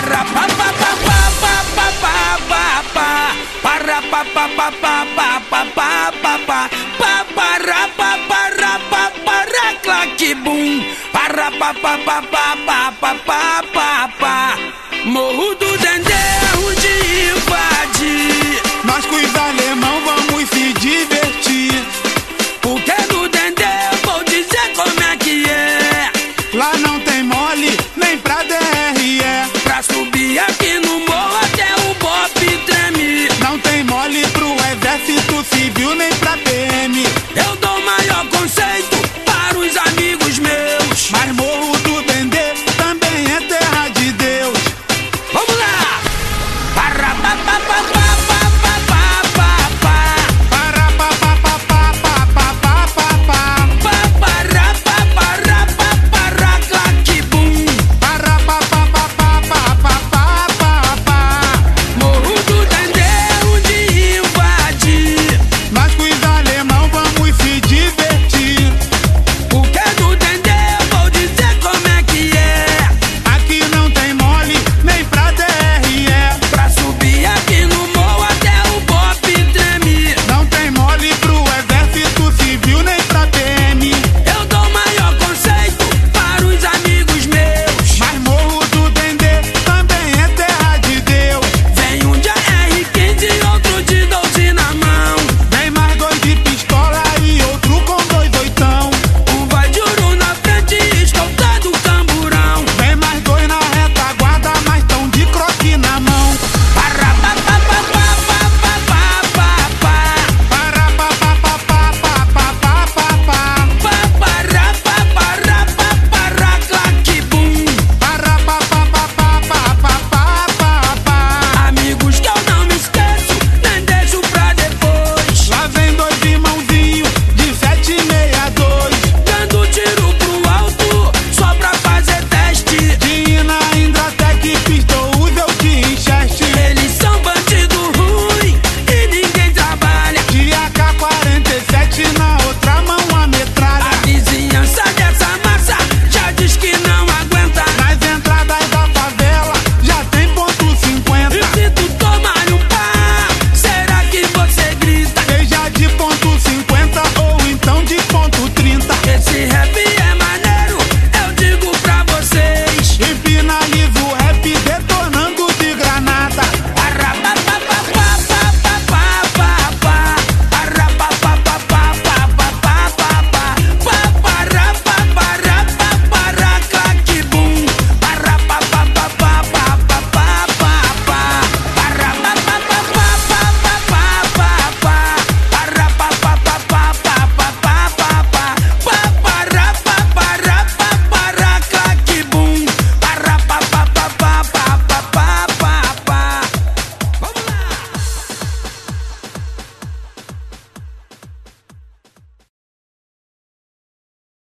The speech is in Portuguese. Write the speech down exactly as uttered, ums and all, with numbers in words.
para pa pa pa pa pa pa pa pa para pa pa pa pa pa pa pa pa pa pa para pa para pa para claque bum para pa pa pa pa pa pa pa pa pa Morro do Dendê, onde invadir Nós com os